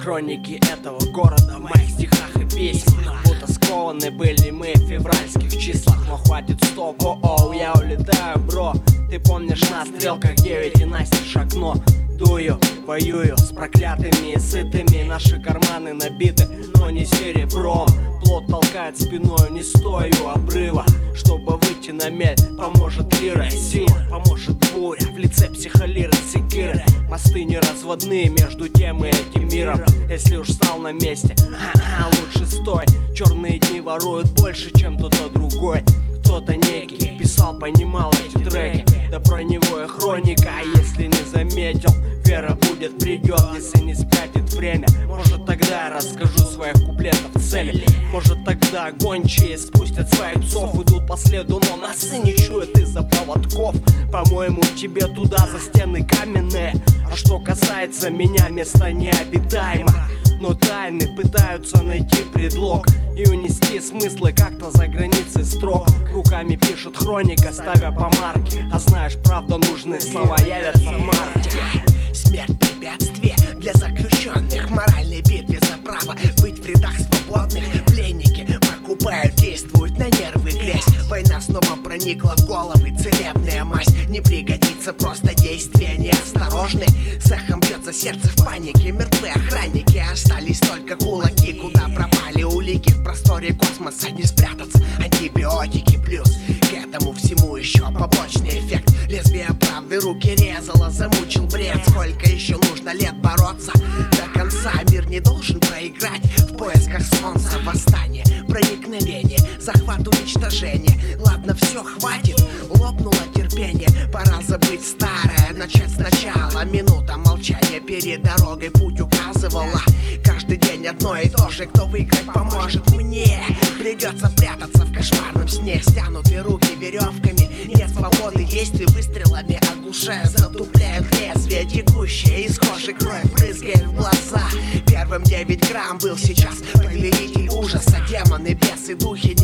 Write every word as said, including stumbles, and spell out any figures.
Хроники этого города в моих стихах и песнях, будто скованы были мы в февральских числах. Но хватит стоп, о-оу, я улетаю, бро. Ты помнишь на стрелках девять и настежь окно. Дую, воюю с проклятыми и сытыми. Наши карманы набиты, но не серебром. Плот толкает спиною, не стою обрыва. Чтобы выйти на мель, поможет лира. Сила поможет буря в лице психолиры, секиры. Мосты не разводные между тем и этим миром. Если уж стал на месте, ха-ха, лучше стой. Черные дни воруют больше, чем кто-то другой. Кто-то некий писал, понимал эти треки. Да про него и хроника, а если не заметил, вера будет, придет, если не спятит время. Может, тогда я расскажу своих куплетов цели. Может, тогда гончие спустят своих псов, идут по следу, но носы не чуют из-за проводков. По-моему, тебе туда за стены каменные. А что касается меня, место необитаемо. Но тайны пытаются найти предлог и унести смыслы как-то за границей строк. Руками пишет хроника, ставя помарки. А знаешь, правда, нужные слова явятся марки. Смерть препятствие для заключенных, моральной битве за право быть в рядах свободных. Пленники покупают, действуют на нервы грязь. Война снова проникла в головы, целебная мазь. Не пригодится просто действия неосторожны. С эхом бьется сердце в панике. Мертвые охранники, остались только кулаки. Куда пропали улики в просторе космоса? Не спрятаться, антибиотики плюс к этому всему еще побочный эффект. Лезвие правды руки резало, замучил бред. Сколько еще нужно лет бороться до конца? Мир не должен проиграть в поисках солнца. Восстание, проникновение, захват, уничтожение. Ладно, все, хватит, лопнуло терпение. Пора забыть старое, начать сначала. Минута молчания перед дорогой путь указывала. Каждый день одно и то же, кто выиграть поможет мне. Придется прятаться в кошмарном сне. Стянуты руки веревками, нет свободы действий. Выстрелами оглушая, затупляют лезвие. Текущее из кожи кровь брызгает в глаза. Первым девять грамм был сейчас повелитель ужаса. Демоны, бесы, духи